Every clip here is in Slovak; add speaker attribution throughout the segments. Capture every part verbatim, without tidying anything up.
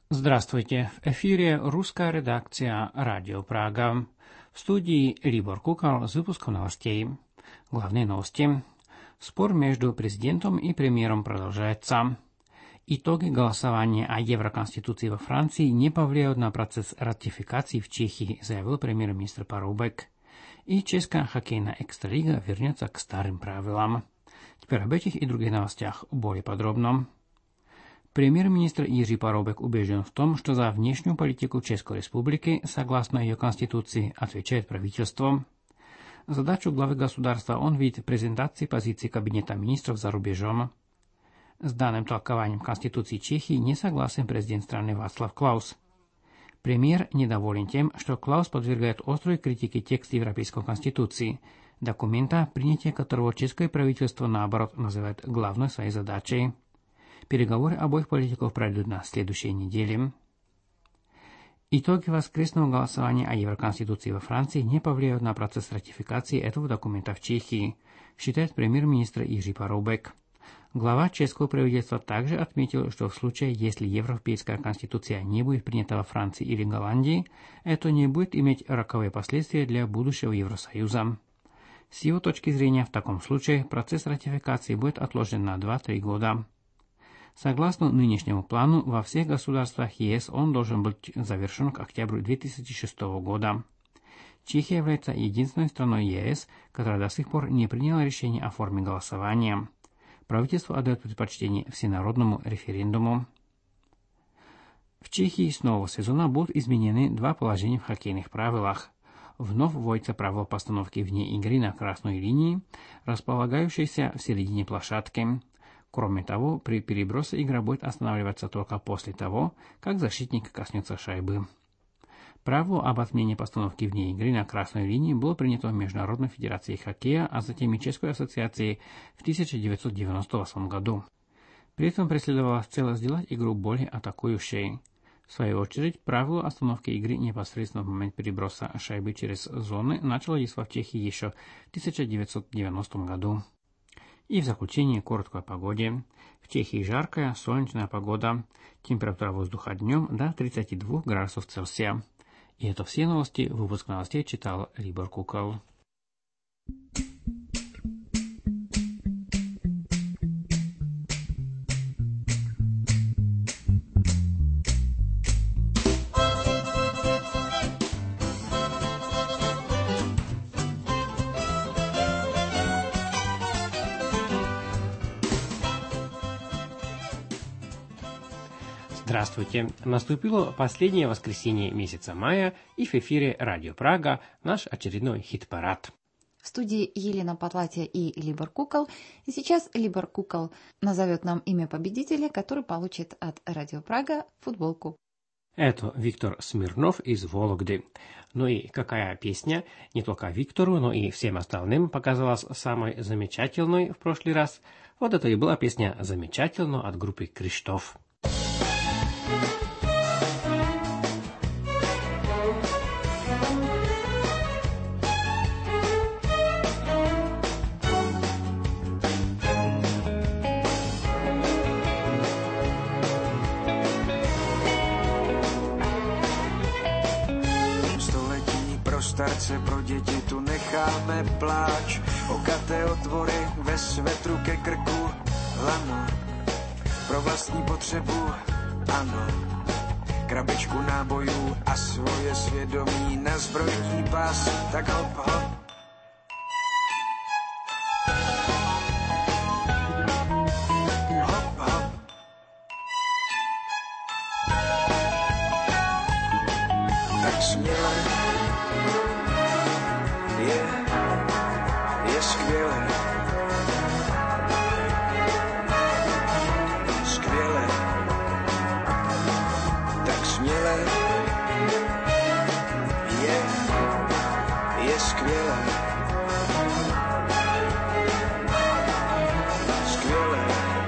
Speaker 1: Здравствуйте, в эфире русская редакция «Радио Прага». В студии Либор Кукал с выпуском новостей. Главные новости. Спор между президентом и премьером продолжается. Итоги голосования о Евроконституции во Франции не повлияют на процесс ратификации в Чехии, заявил премьер-министр Парубек. И чешская хоккейная экстралига вернется к старым правилам. Теперь об этих и других новостях более подробно. Премьер-министр Jiří Paroubek убежден в том, что за внешнюю политику Českой Республики, согласно ее Конституции, отвечает правительство. Задачу главы государства он видит в презентации позиции Кабинета министров за рубежом. С данным толкованием Конституции Чехии не согласен президент страны Václav Klaus. Премьер недоволен тем, что Клаус подвергает острой критике текст Европейской Конституции, документа, принятие которого чешское правительство, наоборот, называет главной своей задачей. Переговоры обоих политиков пройдут на следующей неделе. Итоги воскресного голосования о Евроконституции во Франции не повлияют на процесс ратификации этого документа в Чехии, считает премьер-министр Jiří Paroubek. Глава чешского правительства также отметил, что в случае, если Европейская Конституция не будет принята во Франции или Голландии, это не будет иметь роковые последствия для будущего Евросоюза. С его точки зрения, в таком случае процесс ратификации будет отложен на два-три года. Согласно нынешнему плану, во всех государствах ЕС он должен быть завершен к октябрю две тысячи шестого года. Чехия является единственной страной ЕС, которая до сих пор не приняла решение о форме голосования. Правительство отдает предпочтение всенародному референдуму. В Чехии с нового сезона будут изменены два положения в хоккейных правилах. Вновь вводится правило постановки вне игры на красной линии, располагающейся в середине площадки. Кроме того, при перебросе игра будет останавливаться только после того, как защитник коснется шайбы. Правило об отмене постановки вне игры на красной линии было принято в Международной федерации хоккея, а затем и Чешской ассоциацией в тысяча девятьсот девяносто восьмом году. При этом преследовалась цель сделать игру более атакующей. В свою очередь, правило остановки игры непосредственно в момент переброса шайбы через зоны начало действовать в Чехии еще в тысяча девятьсот девяностом году. И в заключение коротко о погоде. В Чехии жаркая, солнечная погода. Температура воздуха днем до тридцати двух градусов Цельсия. И это все новости. Выпуск новостей читал Либор Кукал. Здравствуйте! Наступило последнее воскресенье месяца мая, и в эфире Радио Прага наш очередной хит-парад.
Speaker 2: В студии Елена Потлатья и Либор Кукол. И сейчас Либор Кукол назовет нам имя победителя, который получит от Радио Прага футболку.
Speaker 1: Это Виктор Смирнов из Вологды. Ну и какая песня не только Виктору, но и всем остальным показалась самой замечательной в прошлый раз. Вот это и была песня «Замечательно» от группы «Криштоф».
Speaker 3: Starce pro děti tu necháme pláč, okaté otvory ve svetru ke krku, lano, pro vlastní potřebu, ano, krabičku nábojů a svoje svědomí na zbrojní pás, tak hop, hop. Hop, hop. Tak směle. Je, je skvěle, skvěle, tak směle, je, je skvěle, skvěle.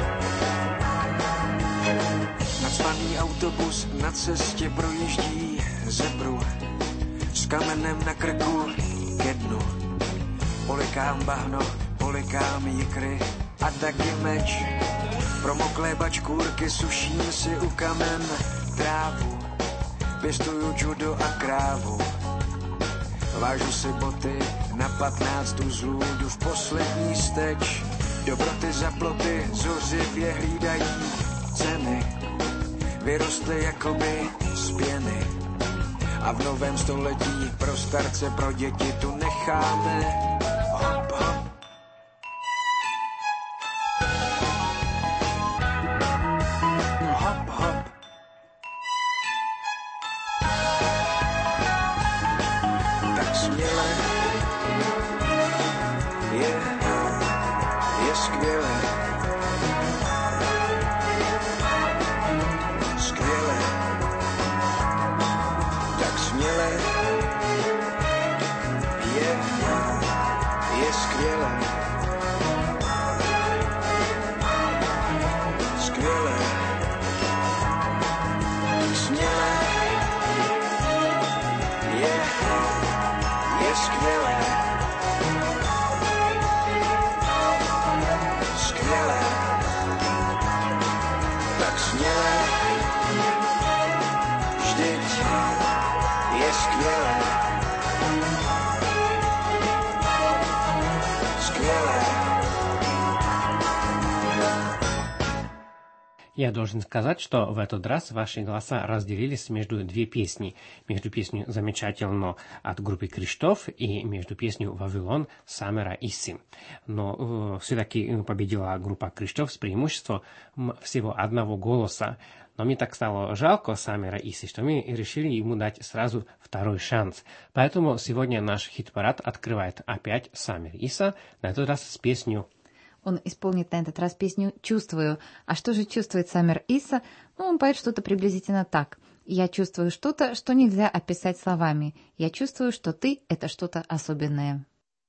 Speaker 3: Nacpaný autobus na cestě projíždí zebru s kamenem na krku. Ke dnu. Polikám bahno, polikám jikry a taky meč. Promoklé bačkůrky suším si u kamen. trávu, pěstuju judo a krávu. Vážu si boty na patnáct uzlů, jdu v poslední steč. Dobroty za ploty zuřivě hlídají ceny. Vyrostly jakoby z pěny. A v novém století pro starce, pro děti tu necháme hop, hop. Hop, hop. Tak směle je, je skvěle. Skvěle. Tak směle je, je skvěle. Skvěle. Tak směle je, je skvěle. Skvěle. Tak směle vždyť je skvělé. Skvělé.
Speaker 4: Я должен сказать, что в этот раз ваши голоса разделились между две песни. Между песней «Замечательно» от группы «Криштоф» и между песней «Вавилон» Самера Исси. Но э, все-таки победила группа «Криштоф» с преимуществом всего одного голоса. Но мне так стало жалко Самера Исси, что мы решили ему дать сразу второй шанс. Поэтому сегодня наш хит-парад открывает опять Самер Иса, на этот раз с песней.
Speaker 2: Он исполнит на этот раз песню «Чувствую». А что же чувствует Самер Иса? Ну, он поет что-то приблизительно так. «Я чувствую что-то, что нельзя описать словами. Я чувствую, что ты — это что-то особенное».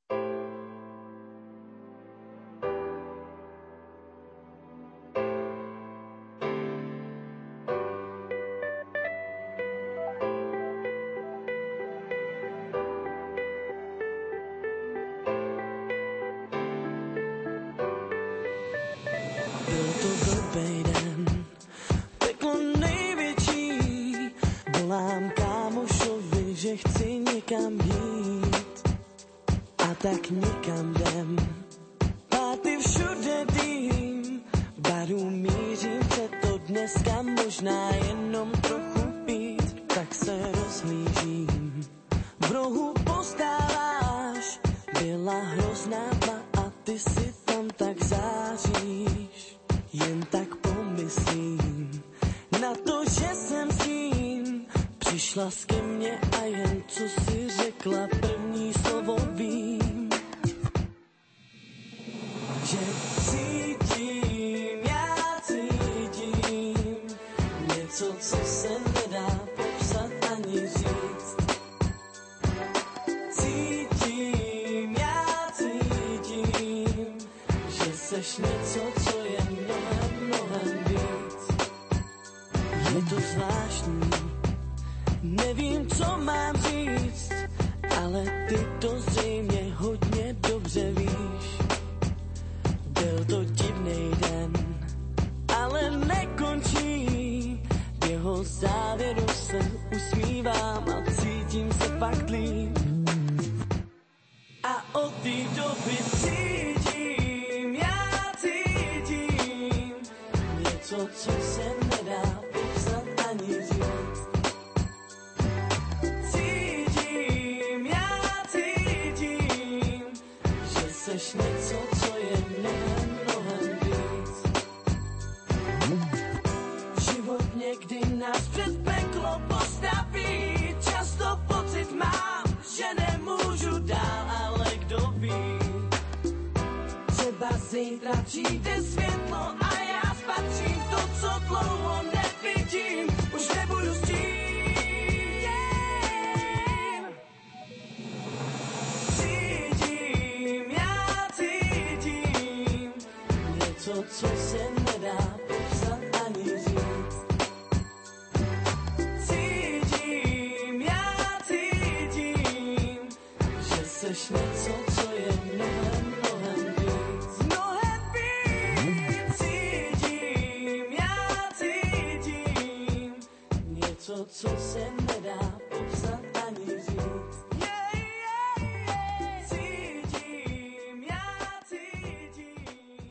Speaker 5: Tak nikam jdem, páty všude vím, baru mířím, chce to dneska možná jenom trochu pít, tak se rozhlížím. V rohu postáváš, byla hrozná tma a ty si tam tak záříš. Jen tak pomyslím na to, že jsem s ním, přišla ke mně a jen co si řekla, první slovo vím. Že cítím, já cítím něco, co se nedá popsat ani říct. Cítím, já cítím, že seš něco, co je mnohem, mnohem víc. Je to zvláštní, nevím, co mám říct, ale ty to zřejmě hodně dobře víš. Byl to divnej den, ale nekončí. V jeho závěru se usmívám a cítím se fakt líp. A od té doby cítím, já cítím něco, co se nedá popsat ani říct. Cítím, já cítím, že seš něco, co je mnohem, mnohem víc. Život někdy nás před peklo postaví, často pocit mám, že nemůžu dál, ale kdo ví. Třeba zítra přijde světlo a já spatřím to, co dlouho nevidím, už nebudu s tím. Cítím, já cítím něco, co se nedá popsat ani říct. Cítím, já cítím, že seš něco, co je mnohem, mnohem víc. Mnohem víc. Cítím, já cítím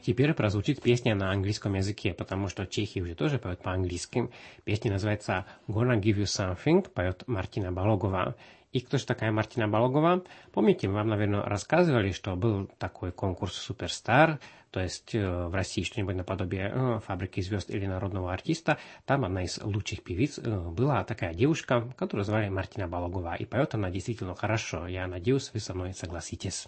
Speaker 4: Теперь прозвучит песня на английском языке, потому что чехи уже тоже поют по-английски. Песня называется «Gonna Give You Something», поет Мартина Балогова. И кто же такая Мартина Балогова? Помните, мы вам, наверное, рассказывали, что был такой конкурс «Суперстар», то есть э, в России что-нибудь наподобие э, «Фабрики звезд» или «Народного артиста». Там одна из лучших певиц э, была такая девушка, которую звали Мартина Балогова. И поет она действительно хорошо. Я надеюсь, вы со мной согласитесь.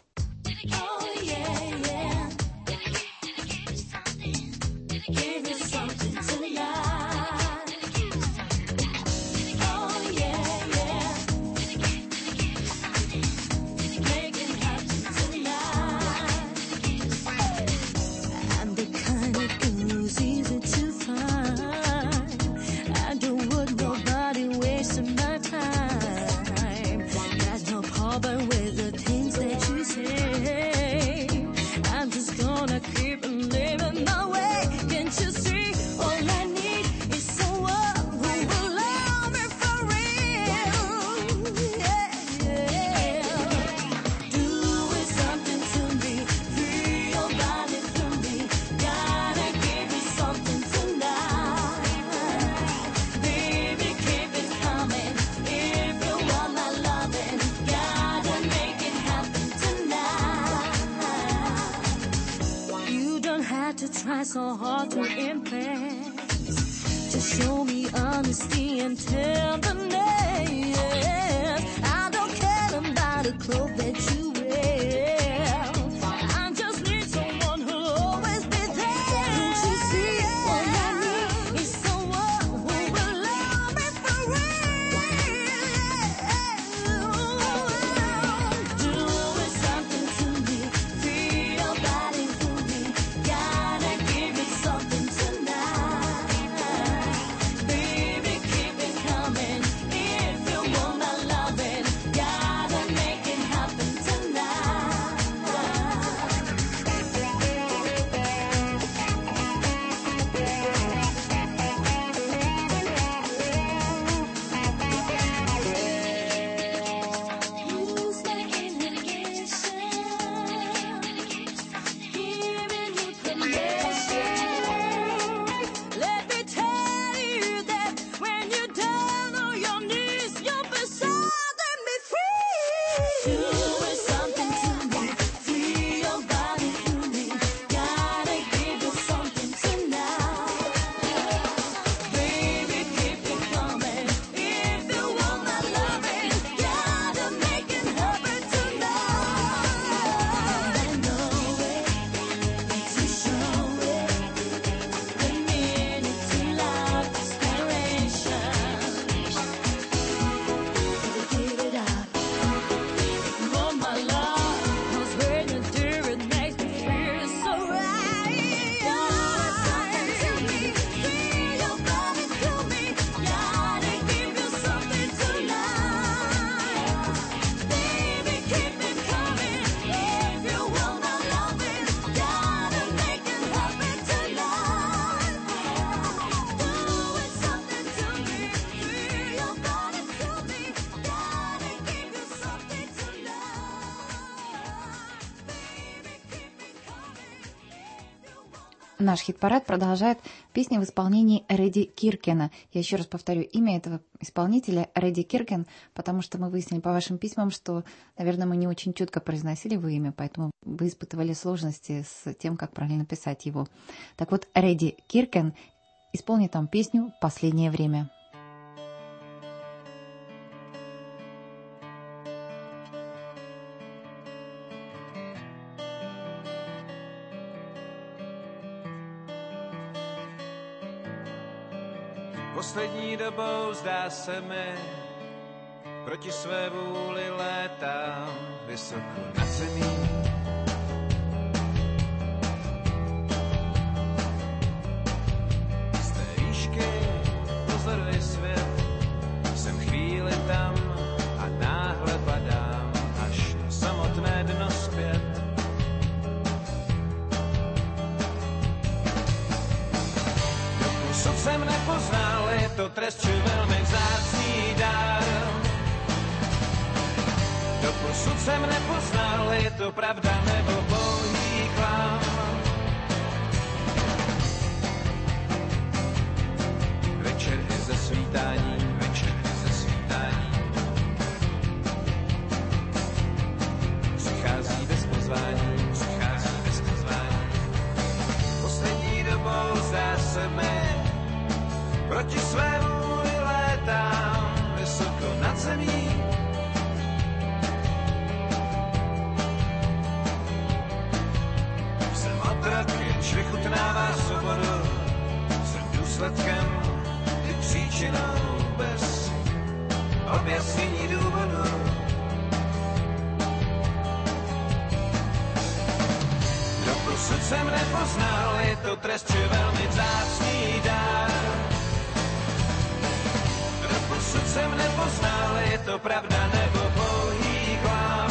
Speaker 6: So hard to impress. Just show me honesty and tenderness. I don't care about the clothes that you wear. I just need someone who'll always be there. Don't you see? All I need is someone who will love me for real. Do something to me, free your body for me. Gotta give it something tonight. Baby, keep it coming. If you want my loving, gotta make it happen tonight. Lose my inhibition, giving you permission. Let me tell you that when you're down on your knees, you'll be setting me free. Doing something to me, free your body through me. Gotta give you something tonight. Baby, keep it coming. If you want my loving, gotta make it happen tonight. I know it, to show it. The minute to love inspiration. Give it up. Want my love, 'cause when you do it makes me feel so right. Something to me, feel your body through me. Gotta give you something tonight. Baby, keep it coming. If you want my loving, gotta make it happen tonight. Doing something to me, feel your body through me. Gotta give you something tonight.
Speaker 2: Наш хит-парад продолжает песня в исполнении Редди Киркена. Я еще раз повторю имя этого исполнителя Редди Киркен, потому что мы выяснили по вашим письмам, что, наверное, мы не очень четко произносили его имя, поэтому вы испытывали сложности с тем, как правильно писать его. Так вот, Редди Киркен исполнит нам песню «Последнее время».
Speaker 3: Poslední dobou zdá se mi, proti své vůli létám vysoko nad zemí. Z té výšky pozoruji svět, jsem chvíli tam a náhle padám až na samotné dno zpět. Doposud jsem nepoznal, je to trest či velmi vzácný dár. Doposud jsem nepoznal, je to pravda nebo pouhý klam. proti své vůli létám vysoko nad zemí. Jsem otrok, jenž vychutnává svobodu, jsem důsledkem i příčinou bez objasnění důvodu. Doposud jsem nepoznal, je to trest či velmi vzácný dár. Doposud jsem nepoznal, je to pravda nebo pouhý klám.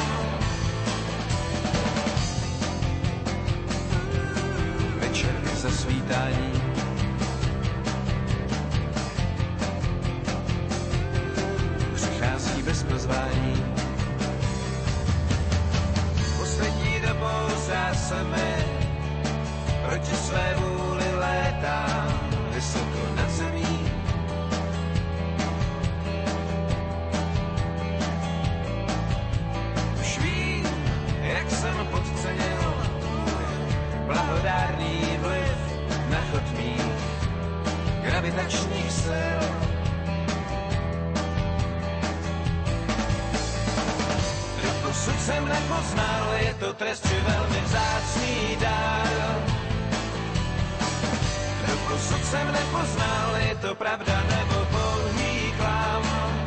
Speaker 3: Večer je zasvítání, přichází bez pozvání. Poslední dobou zase mi proti své vůli létám vysoko nad zemí. Už vím, jak jsem podcenil blahodárný vliv na chod mých gravitačních sil. Doposud jsem nepoznal, je to trest či velmi vzácný dár. Doposud jsem nepoznal, je to pravda nebo pouhý klám.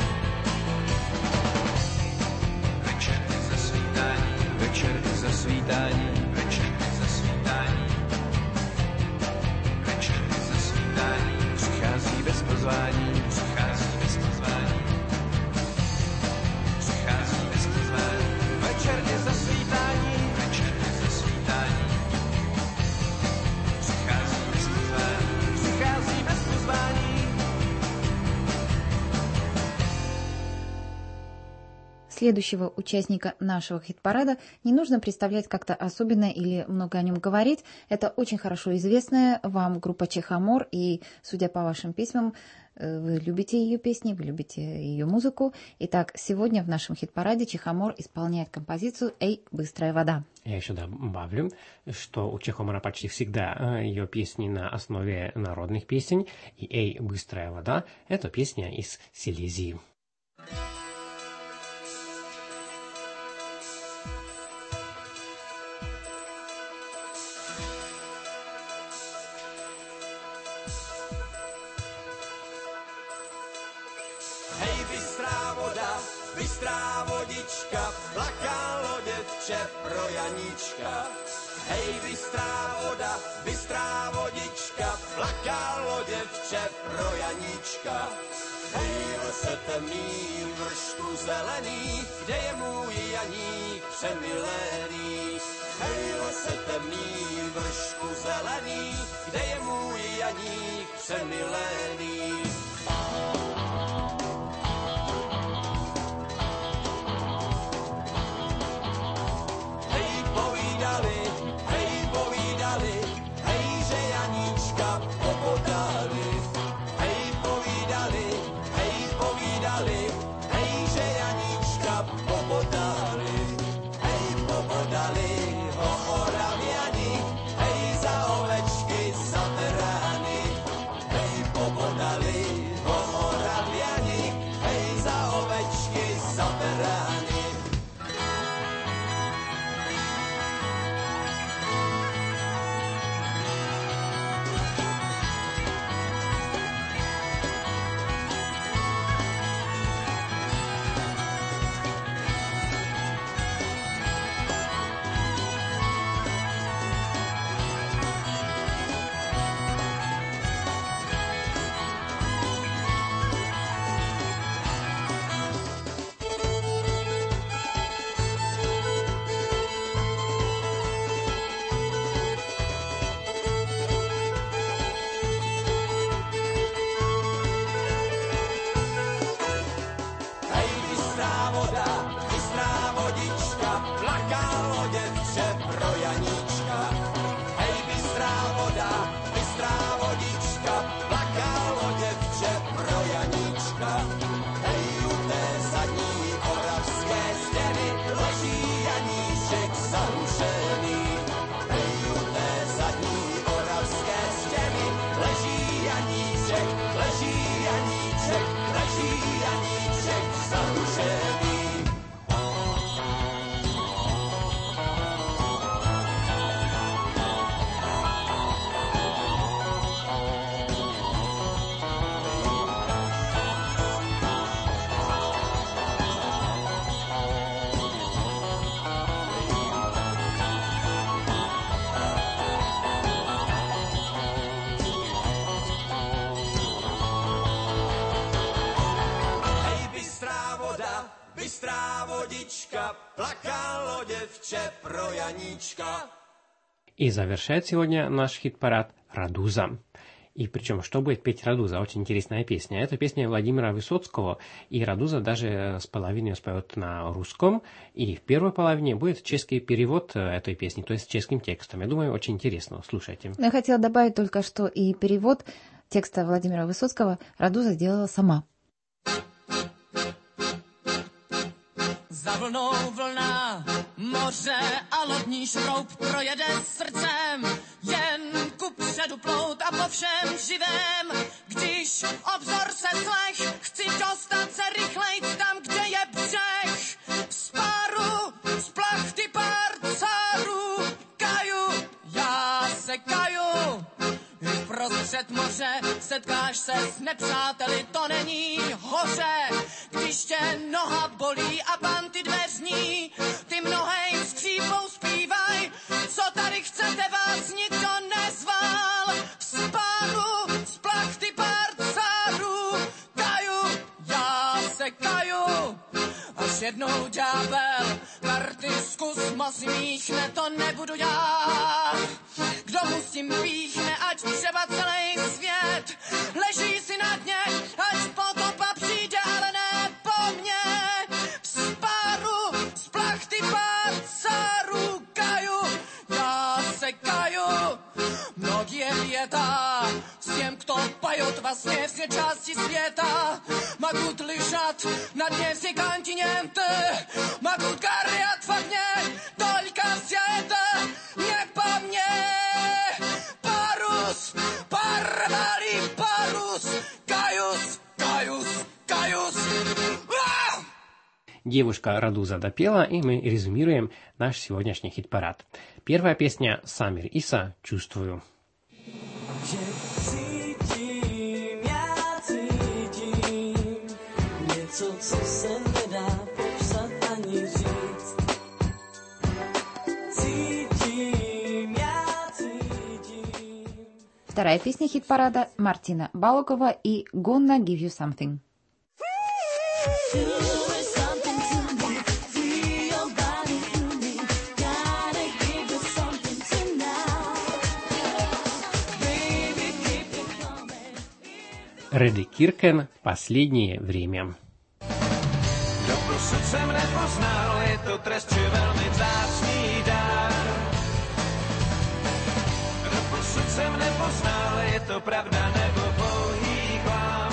Speaker 3: Večer je zasvítání, večer je zasvítání, večer je zasvítání. Večer je zasvítání, přichází bez pozvání, přichází bez pozvání. Přichází bez pozvání. Večer je zasvítání, večer je zasvítání. Přichází bez pozvání, přichází bez pozvání.
Speaker 2: Следующего участника нашего хит-парада не нужно представлять как-то особенно или много о нем говорить. Это очень хорошо известная вам группа Чехомор, и, судя по вашим письмам, вы любите ее песни, вы любите ее музыку. Итак, сегодня в нашем хит-параде Чехомор исполняет композицию «Эй, быстрая вода».
Speaker 4: Я еще добавлю, что у Чехомора почти всегда ее песни на основе народных песен, и «Эй, быстрая вода» — это песня из Силезии.
Speaker 5: Bystrá vodička, plaká lodevče pro Janíčka. Hej, bystrá voda, bystrá vodička, plaká lodevče pro Janíčka. Hej, lese temný, vršku zelený, kde je můj Janík přemilený. Hej, lese temný, vršku zelený, kde je můj Janík přemilený. Pobodali
Speaker 3: Janíčka, plakalo děvče pro Janíčka.
Speaker 4: И завершает сегодня наш хит-парад «Радуза». И причем, что будет петь Радуза? Очень интересная песня. Это песня Владимира Высоцкого, и Радуза даже с половиной споет на русском, и в первой половине будет чешский перевод этой песни, то есть с чешским текстом. Я думаю, очень интересно. Слушайте.
Speaker 2: Я хотела добавить только, что и перевод текста Владимира Высоцкого Радуза сделала сама.
Speaker 5: Za vlnou vlna, moře a lodní šroub projede srdcem, jen ku předu plout a po všem živém. Když obzor se slech, chci dostat se rychlejc tam, kde je břeh. Z páru, z plachty pár cárů, kaju, já se kaju. Prostřed moře setkáš se s nepřáteli, to není hoře. Když tě noha bolí a panty dveřní, ty mnohej skřípou zpívaj, co tady chcete, vás nikdo nezval. Z páru, z plachty pár cárů, kaju, já se kaju. Až jednou ďábel karty zkus moc míchne, to nebudu já. Kdo mu s tím píchne, ať třeba celý svět leží si na dně, ať potopa přijde, ale ne po mně. Z páru, z plachty pár cárů, kaju, já se kaju. Mnogý je věta, s těm, kto pajot vlastně vše části světa. Magut lišat na dně vsi kontinenty, magut kariat fakně, tolika světa, nie po mně. Parus, parvali, parus, kajus, kajus, kajus. Ah!
Speaker 4: Девушка Радуза допела, и мы резюмируем наш сегодняшний хит-парад. Первая песня Самир Иса «Чувствую».
Speaker 5: Že cítím, já cítím něco, co se nedá popsat ani říct. Cítím, já cítím.
Speaker 2: Вторая песня хит-парада Мартина Балокова и «Gonna give you something».
Speaker 4: Реди Киркен «Последнее время».
Speaker 3: Doposud jsem nepoznal, je to trest či velmi vzácný dar. Doposud jsem nepoznal, je to pravda nebo pouhý klam.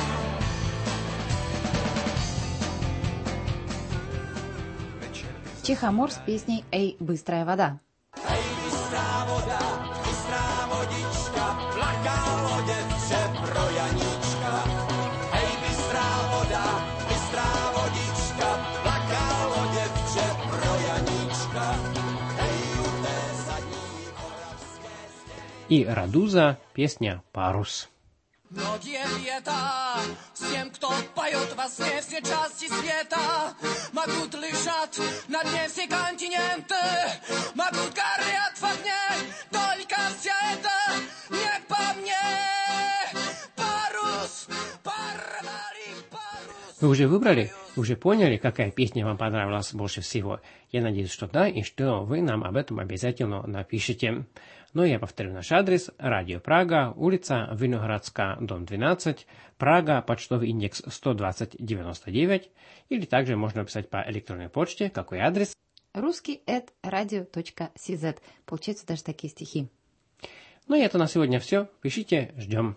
Speaker 2: Чехомор с песней «Эй, быстрая вода».
Speaker 3: Hej, bystrá voda, bystrá vodička, plaká lodě pro Janíčka. Hej, bystrá voda, bystrá vodička, plaká lodě pro Janíčka. Hej, u té zadní oravské
Speaker 4: И Радуза песня «Парус».
Speaker 5: Mnog je věta, s těm, kto pajot vlastně vše části světa. Magut lišat na dně vsi kontinenty, magut kariat fakně, tolika světa, nie po mně. Parus, parvali, parus.
Speaker 4: Вы уже выбрали? Уже поняли, какая песня вам понравилась больше всего? Я надеюсь, что да, и что вы нам об этом обязательно напишите. Но я повторю наш адрес: Радио Прага, улица Виноградская, дом двенадцать, Прага, почтовый индекс сто двадцать девяносто девять, или также можно писать по электронной почте. Какой адрес?
Speaker 2: русский эт радио точка си зет. Получаются даже такие стихи.
Speaker 4: Ну и это на сегодня все. Пишите, ждем.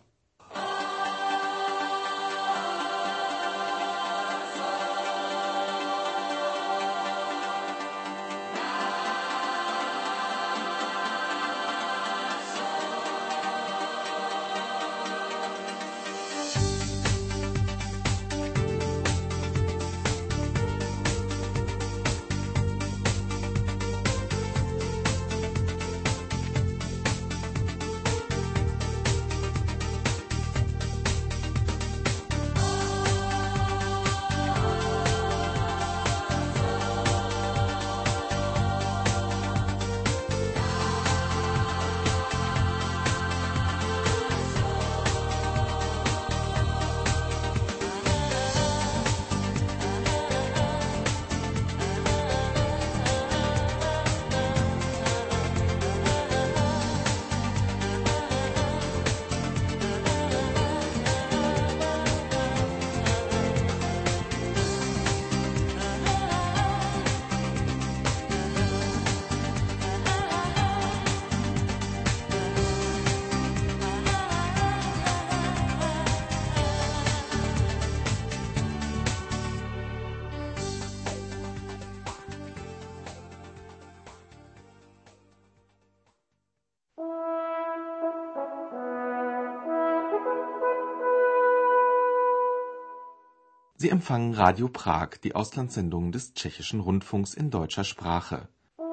Speaker 7: Sie empfangen Radio Prag, die Auslandssendung des Tschechischen Rundfunks in deutscher Sprache.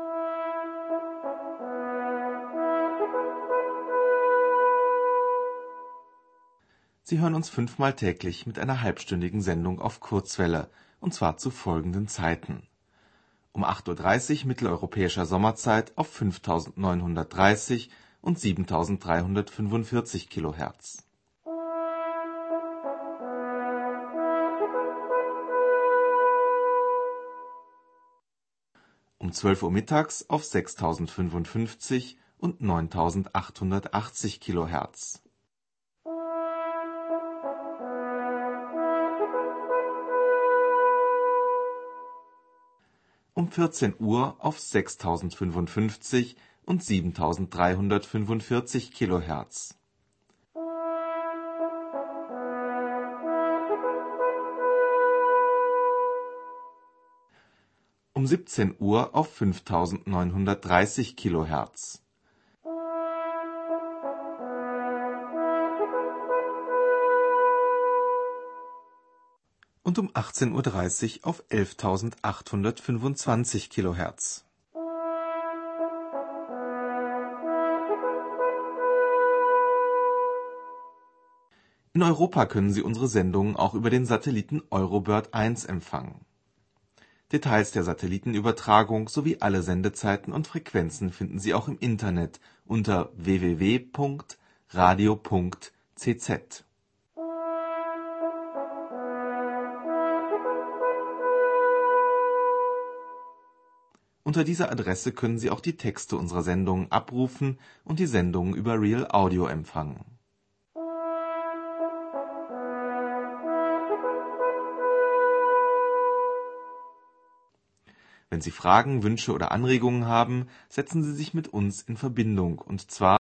Speaker 7: Sie hören uns fünfmal täglich mit einer halbstündigen Sendung auf Kurzwelle, und zwar zu folgenden Zeiten: um acht Uhr dreißig mitteleuropäischer Sommerzeit auf fünftausendneunhundertdreißig und siebentausenddreihundertfünfundvierzig Kilohertz. Um zwölf Uhr mittags auf sechstausendfünfundfünfzig und neuntausendachthundertachtzig Kilohertz. Um vierzehn Uhr auf sechstausendfünfundfünfzig und siebentausenddreihundertfünfundvierzig Kilohertz. Um siebzehn Uhr auf fünftausendneunhundertdreißig Kilohertz. Und um achtzehn Uhr dreißig auf elftausendachthundertfünfundzwanzig Kilohertz. In Europa können Sie unsere Sendungen auch über den Satelliten Eurobird eins empfangen. Details der Satellitenübertragung sowie alle Sendezeiten und Frequenzen finden Sie auch im Internet unter w w w punkt radio punkt c z. Unter dieser Adresse können Sie auch die Texte unserer Sendungen abrufen und die Sendungen über Real Audio empfangen. Wenn Sie Fragen, Wünsche oder Anregungen haben, setzen Sie sich mit uns in Verbindung, und zwar